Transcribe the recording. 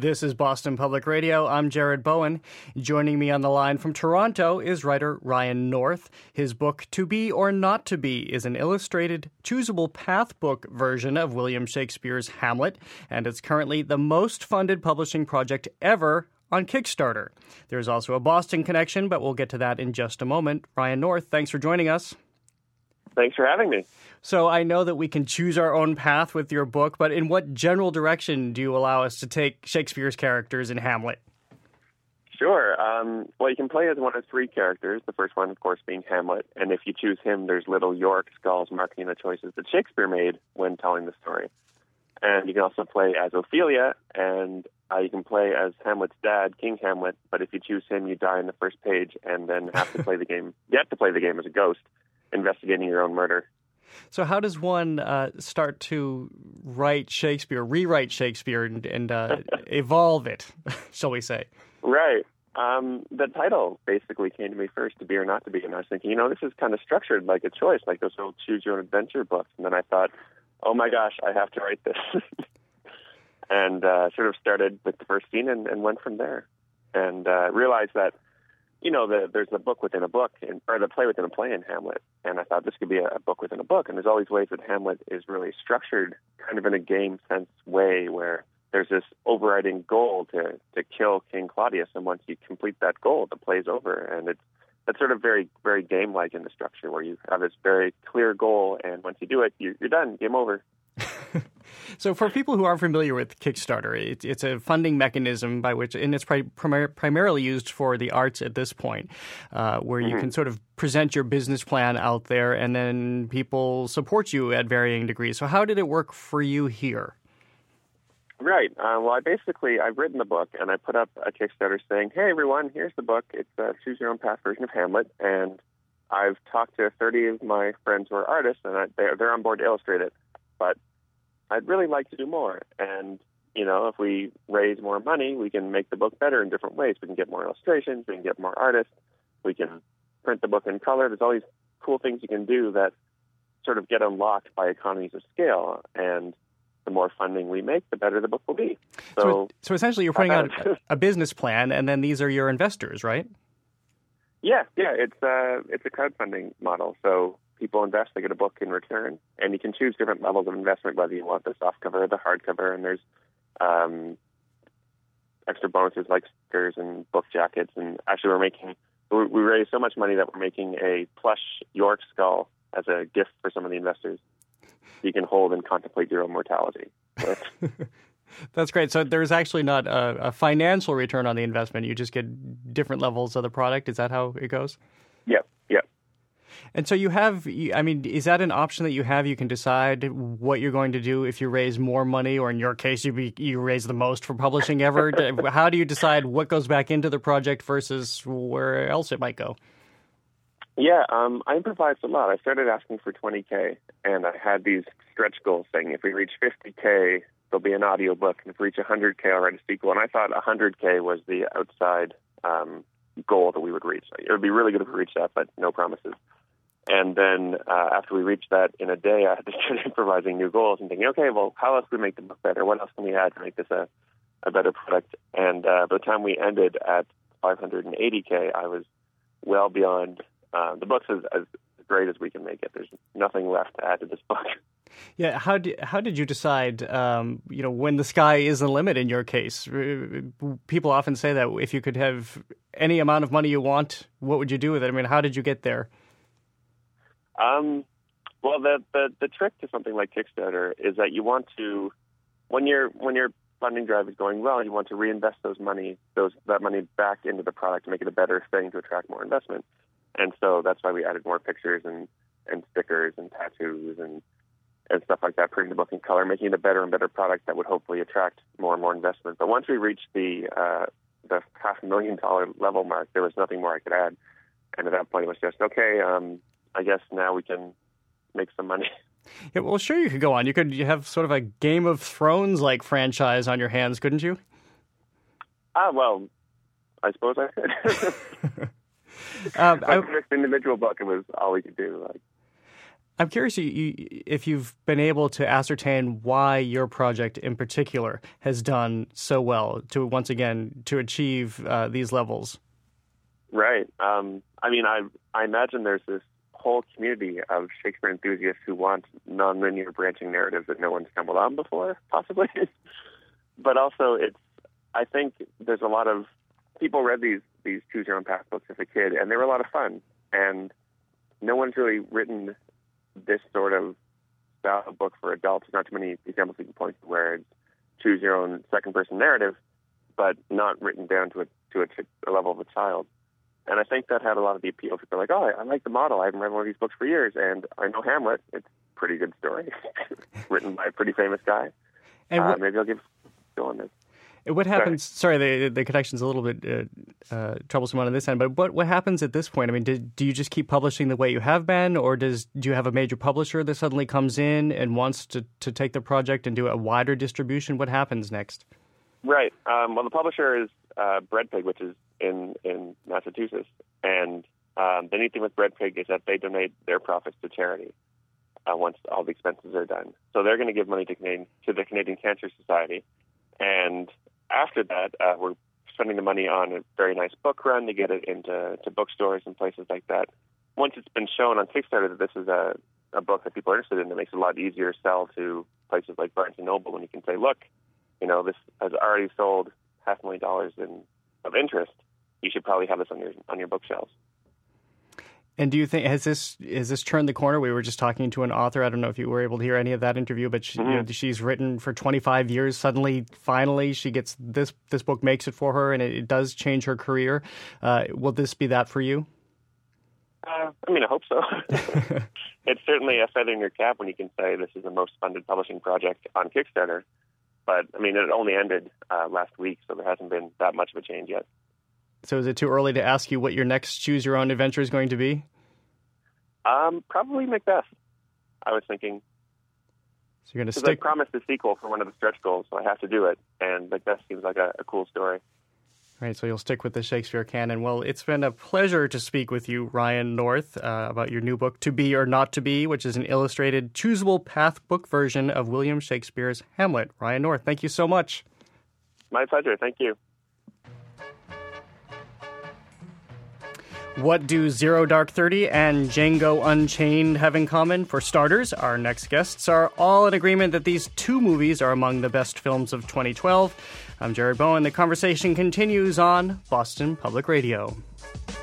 This is Boston Public Radio. I'm Jared Bowen. Joining me on the line from Toronto is writer Ryan North. His book, To Be or Not to Be, is an illustrated, choosable path book version of William Shakespeare's Hamlet, and it's currently the most funded publishing project ever on Kickstarter. There's also a Boston connection, but we'll get to that in just a moment. Ryan North, thanks for joining us. Thanks for having me. So I know that we can choose our own path with your book, but in what general direction do you allow us to take Shakespeare's characters in Hamlet? Sure. Well, you can play as one of three characters, the first one, of course, being Hamlet. And if you choose him, there's little York skulls marking the choices that Shakespeare made when telling the story. And you can also play as Ophelia, and you can play as Hamlet's dad, King Hamlet. But if you choose him, you die in the first page and then have to play the game. You have to play the game as a ghost, investigating your own murder. So how does one start to rewrite Shakespeare and evolve it, shall we say? Right. The title basically came to me first, To Be or Not to Be, and I was thinking, this is kind of structured like a choice, like those old choose-your-own-adventure books. And then I thought, oh my gosh, I have to write this. And sort of started with the first scene and went from there. And realized that there's a book within a book, or the play within a play in Hamlet. And I thought this could be a book within a book. And there's all these ways that Hamlet is really structured kind of in a game sense way where there's this overriding goal to kill King Claudius. And once you complete that goal, the play's over. And it's sort of very, very game-like in the structure where you have this very clear goal. And once you do it, you're done, game over. So for people who aren't familiar with Kickstarter, it's a funding mechanism by which, and it's primarily used for the arts at this point, where you can sort of present your business plan out there and then people support you at varying degrees. So how did it work for you here? Right. Well, I've written the book and I put up a Kickstarter saying, hey, everyone, here's the book. It's a Choose Your Own Path version of Hamlet. And I've talked to 30 of my friends who are artists and they're on board to illustrate it. But I'd really like to do more. And, if we raise more money, we can make the book better in different ways. We can get more illustrations. We can get more artists. We can print the book in color. There's all these cool things you can do that sort of get unlocked by economies of scale. And the more funding we make, the better the book will be. So essentially you're putting out a business plan, and then these are your investors, right? Yeah. It's a crowdfunding model. So people invest, they get a book in return, and you can choose different levels of investment, whether you want the softcover or the hardcover, and there's extra bonuses like stickers and book jackets. And actually we raised so much money that we're making a plush York skull as a gift for some of the investors you can hold and contemplate your own mortality. That's great. So there's actually not a financial return on the investment. You just get different levels of the product. Is that how it goes? Yep. And so is that an option that you have? You can decide what you're going to do if you raise more money, or in your case, you raise the most for publishing ever. How do you decide what goes back into the project versus where else it might go? Yeah, I improvised a lot. I started asking for $20K, and I had these stretch goals saying if we reach $50K, there'll be an audiobook, and if we reach $100K, I'll write a sequel. And I thought $100K was the outside goal that we would reach. It would be really good if we reached that, but no promises. And then after we reached that in a day, I had to start improvising new goals and thinking, okay, well, how else can we make the book better? What else can we add to make this a better product? And by the time we ended at $580K, I was well beyond the book's as great as we can make it. There's nothing left to add to this book. Yeah, how did you decide, when the sky is the limit in your case? People often say that if you could have any amount of money you want, what would you do with it? I mean, how did you get there? Well, the trick to something like Kickstarter is that you want to, when your funding drive is going well, you want to reinvest that money back into the product to make it a better thing to attract more investment. And so that's why we added more pictures and stickers and tattoos and stuff like that, printing the book in color, making it a better and better product that would hopefully attract more and more investment. But once we reached the $500,000 level mark, there was nothing more I could add. And at that point, it was just, okay, I guess now we can make some money. Yeah, well, sure, you could go on. You have sort of a Game of Thrones-like franchise on your hands, couldn't you? Well, I suppose I could. But for this individual book, it was all we could do. I'm curious if you've been able to ascertain why your project in particular has done so well to, once again, to achieve these levels. Right. I mean, I imagine there's this whole community of Shakespeare enthusiasts who want nonlinear branching narratives that no one's stumbled on before, possibly. But also, I think there's a lot of people read these Choose Your Own Path books as a kid, and they were a lot of fun. And no one's really written this sort of style of book for adults. There's not too many examples you can point to where it's choose your own second-person narrative, but not written down to a level of a child. And I think that had a lot of the appeal. People are like, oh, I like the model. I haven't read one of these books for years, and I know Hamlet. It's a pretty good story, written by a pretty famous guy. And maybe I'll go on this. What happens? Sorry, the connection's a little bit troublesome on this end. But what happens at this point? I mean, do you just keep publishing the way you have been, or do you have a major publisher that suddenly comes in and wants to take the project and do a wider distribution? What happens next? Right. Well, the publisher is Bread Pig, which is in Massachusetts, and the neat thing with Bread Pig is that they donate their profits to charity once all the expenses are done. So they're going to give money to the Canadian Cancer Society, and after that, we're spending the money on a very nice book run to get it into bookstores and places like that. Once it's been shown on Kickstarter that this is a book that people are interested in, it makes it a lot easier to sell to places like Barnes & Noble when you can say, look, this has already sold $500,000 of interest. You should probably have this on your bookshelves. And do you think has this turned the corner? We were just talking to an author. I don't know if you were able to hear any of that interview, but she's written for 25 years. Suddenly, finally, she gets this book makes it for her, and it does change her career. Will this be that for you? I hope so. It's certainly a feather in your cap when you can say this is the most funded publishing project on Kickstarter. But, it only ended last week, so there hasn't been that much of a change yet. So is it too early to ask you what your next Choose Your Own adventure is going to be? Probably Macbeth, I was thinking. So you're going to stick... I promised a sequel for one of the stretch goals, so I have to do it. And Macbeth seems like a cool story. Right, so you'll stick with the Shakespeare canon. Well, it's been a pleasure to speak with you, Ryan North, about your new book, To Be or Not to Be, which is an illustrated, choosable path book version of William Shakespeare's Hamlet. Ryan North, thank you so much. My pleasure. Thank you. What do Zero Dark 30 and Django Unchained have in common? For starters, our next guests are all in agreement that these two movies are among the best films of 2012. I'm Jared Bowen. The conversation continues on Boston Public Radio.